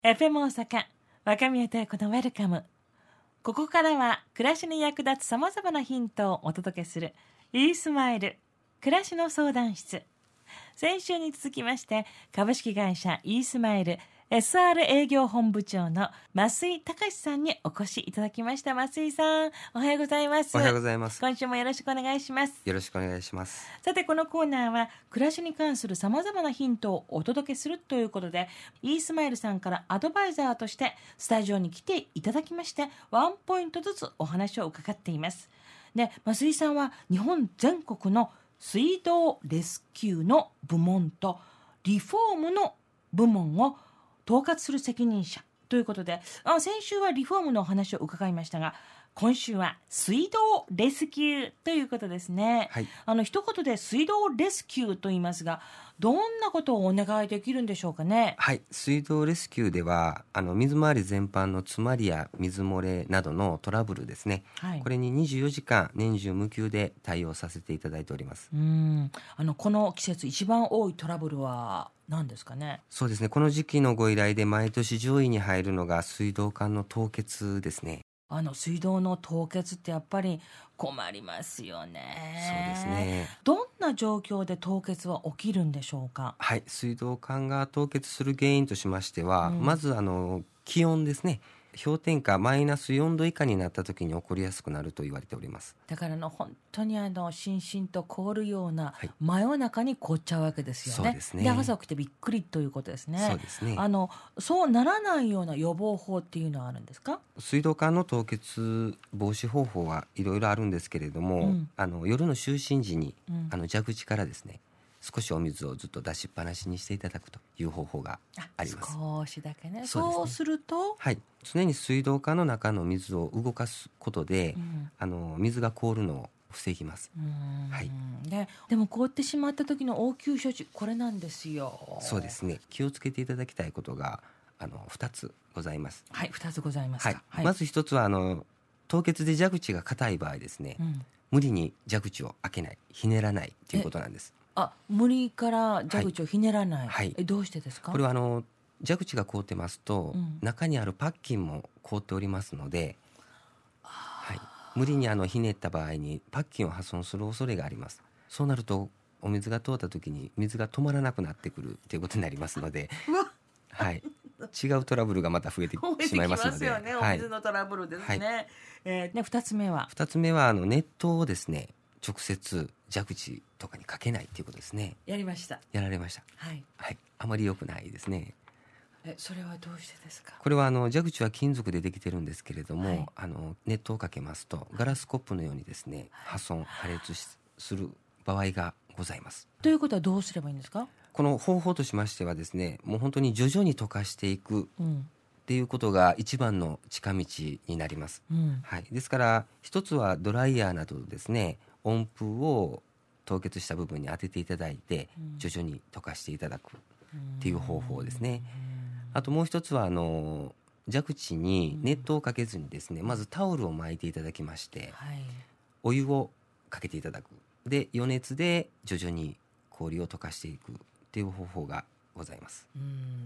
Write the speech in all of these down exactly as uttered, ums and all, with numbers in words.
エフエム 大阪若宮と子のウェルカム。ここからは暮らしに役立つさまざまなヒントをお届けするイースマイル暮らしの相談室。先週に続きまして株式会社イースマイル エスアール 営業本部長の増井隆さんにお越しいただきました。増井さん、おはようございます。 おはようございます。 今週もよろしくお願いします。 よろしくお願いします。 さて、このコーナーは暮らしに関するさまざまなヒントをお届けするということで、イースマイルさんからアドバイザーとしてスタジオに来ていただきまして、ワンポイントずつお話を伺っています。で、増井さんは日本全国の水道レスキューの部門とリフォームの部門を統括する責任者ということで、あ先週はリフォームのお話を伺いましたが、今週は水道レスキューということですね。 はい、 あの一言で水道レスキューと言いますが、どんなことをお願いできるんでしょうかね。 はい、水道レスキューではあの水回り全般の詰まりや水漏れなどのトラブルですね、はい、これににじゅうよじかん年中無休で対応させていただいております。 うーんあのこの季節一番多いトラブルは何ですかね。 そうですね、この時期のご依頼で毎年上位に入るのが水道管の凍結ですね。 あの水道の凍結ってやっぱり困りますよね。 そうですね。 どんな状況で凍結は起きるんでしょうか。 はい、水道管が凍結する原因としましては、うん、まずあの気温ですね。氷点下マイナスよんど以下になった時に起こりやすくなると言われております。 だからの本当にあのしんしんと凍るような真夜中に凍っちゃうわけですよね。 そうですね。 で朝起きてびっくりということですね。 そうですね。 あのそうならないような予防法っていうのはあるんですか。 水道管の凍結防止方法はいろいろあるんですけれども、うん、あの夜の就寝時に、うん、あの蛇口からですね少しお水をずっと出しっぱなしにしていただくという方法があります。 少しだけね。そうですね。そうすると、 はい、常に水道管の中の水を動かすことで、うん、あの水が凍るのを防ぎます。 うん、 はい、 で, でも凍ってしまった時の応急処置、これなんですよ。 そうですね。気をつけていただきたいことがあのふたつございます。 はい、ふたつございます、 はいはい、まずひとつはあの凍結で蛇口が硬い場合ですね、うん、無理に蛇口を開けない、ひねらないということなんです。 あ、無理から蛇口をひねらない、はい、えどうしてですか。 これはあの蛇口が凍ってますと、うん、中にあるパッキンも凍っておりますので、はい、無理にあのひねった場合にパッキンを破損する恐れがあります。そうなるとお水が通った時に水が止まらなくなってくるということになりますのではい、違うトラブルがまた増えてしまいますので、 増えてきますよね、はい、お水のトラブルですね、はいえー、でふたつめはふたつめはあの熱湯をですね直接蛇口とかにかけないということですね。 やりました。 やられました。 はい、 はい、あまり良くないですね。 えそれはどうしてですか。 これはあの蛇口は金属でできてるんですけれども、はい、あの熱湯をかけますとガラスコップのようにですね、はい、破損破裂する場合がございます。 ということはどうすればいいんですか。 この方法としましてはですね、もう本当に徐々に溶かしていくっていうことが一番の近道になります、うんはい、ですから一つはドライヤーなどですね温風を凍結した部分に当てていただいて、うん、徐々に溶かしていただくっていう方法ですね、うん、あともう一つはあの蛇口に熱湯をかけずにですね、まずタオルを巻いていただきまして、はい、お湯をかけていただく。で余熱で徐々に氷を溶かしていくっていう方法がございます。 うん、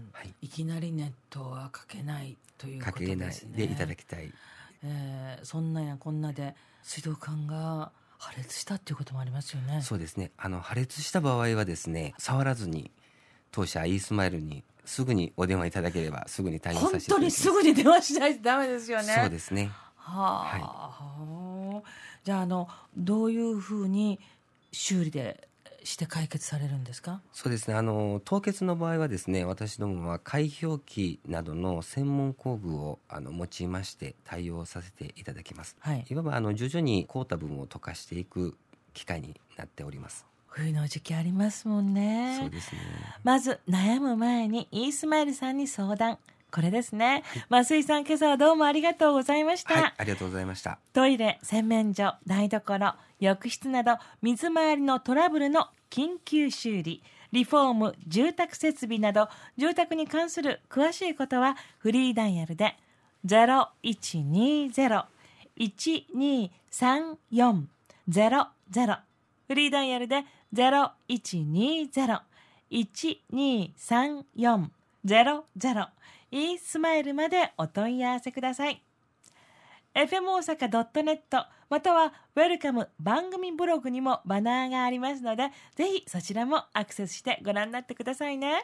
はい、いきなり熱湯はかけないということですね。 かけないでいただきたい、 えー、そんなやこんなで水道管が破裂したっていうこともありますよね。 そうですね。あの破裂した場合はですね触らずに当社イースマイルにすぐにお電話いただければすぐに対応させていただきます。 本当にすぐに電話しないとダメですよね。 そうですね。 はあ、はい、じゃあ、あのどういうふうに修理でして解決されるんですか。 そうですね、あの凍結の場合はですね私どもは開氷機などの専門工具をあの用いまして対応させていただきます、はい、いわばあの徐々に凍った部分を溶かしていく機械になっております。 冬の時期ありますもんね。 そうですね。 まず悩む前にイースマイルさんに相談、これですね、はい、増井さん今朝はどうもありがとうございました、 はい、ありがとうございました。 トイレ、洗面所、台所、浴室など水回りのトラブルの緊急修理、リフォーム、住宅設備など住宅に関する詳しいことはフリーダイヤルで ゼロいちにゼロ いちにさんよん ゼロゼロ フリーダイヤルで ゼロいちにゼロ いちにさんよん ゼロゼロイースマイルまでお問い合わせください。エフエム 大阪 ドットネット またはウェルカム番組ブログにもバナーがありますので、ぜひそちらもアクセスしてご覧になってくださいね。